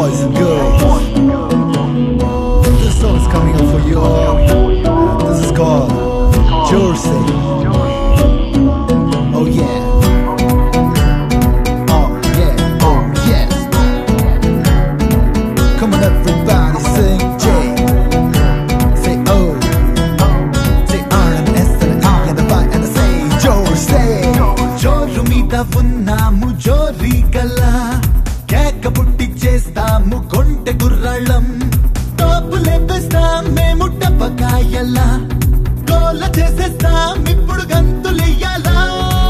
boys and girls. This song is coming up for you all. This is called Jersey. Oh yeah. Oh yeah. Oh yes. Come on everybody, sing J. Say O. Say R and S and E and the Y and the say Jersey. Joru meeda unnamu jori gala. కేక పుట్టిచ్చేస్తాము కొంటె గుర్రాళ్ళం టాపులే వేస్తాం మేము టపకాయలా గోల చేసేస్తాం ఇప్పుడు గంతులెయ్యాలా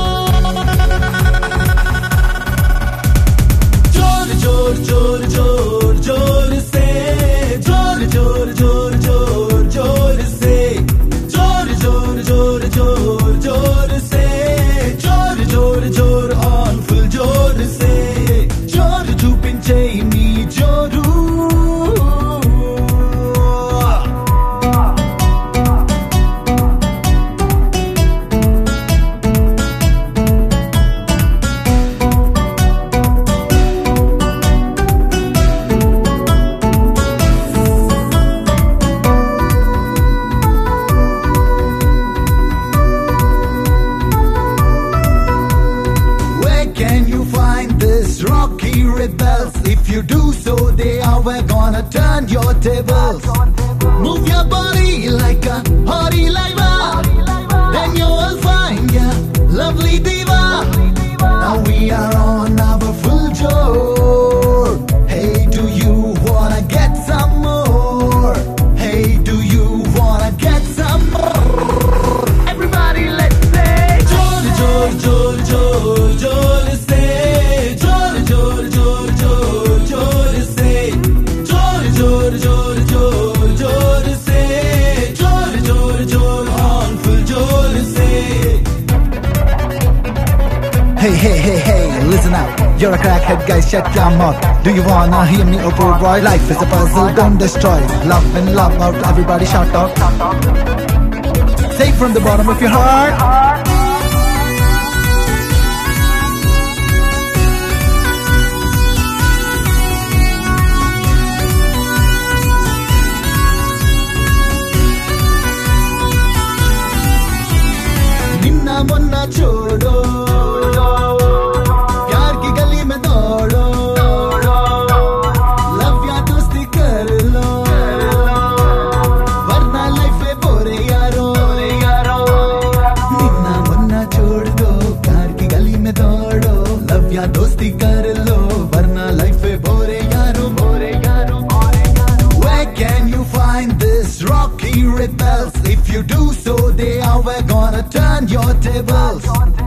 జోర్ జోర్ జోర్ జోర్ జోర్ సే జోర్ జోర్ జోర్ జోర్ జోర్ సే జోర్ జోర్ జోర్ జోర్ జోర్ సే జోర్ జోర్ జోర్ on full జోర్ సే చూపించే నీ జోరు rebels. If you do so, they are gonna turn your tables. Move your body like a hottie liva. Then you will find your lovely diva. Now we are on our full jour. Hey, do you wanna get some more? Hey, do you wanna get some more? Everybody let's say jor jor jor jor jor say jor jor jor jor jor say jor jor jor jor jor say jor jor jor on full jor say. Hey hey hey hey, listen up. You're a crackhead guy, shut your mouth. Do you wanna hear me, oh poor boy? Life is a puzzle, don't destroy. Love and love out, everybody shout out. Say from the bottom of your heart. मोन्ना छोड़ो प्यार की गली में दौड़ो love या दोस्ती कर लो वरना लाइफ में बोरे यारो निन्ना मोन्ना छोड़ दो प्यार की गली में दौड़ो लव या दोस्ती कर लो वरना लाइफ में बोरे यारो Where can you find this rocky rebels? If you do so, they are gonna turn your tables.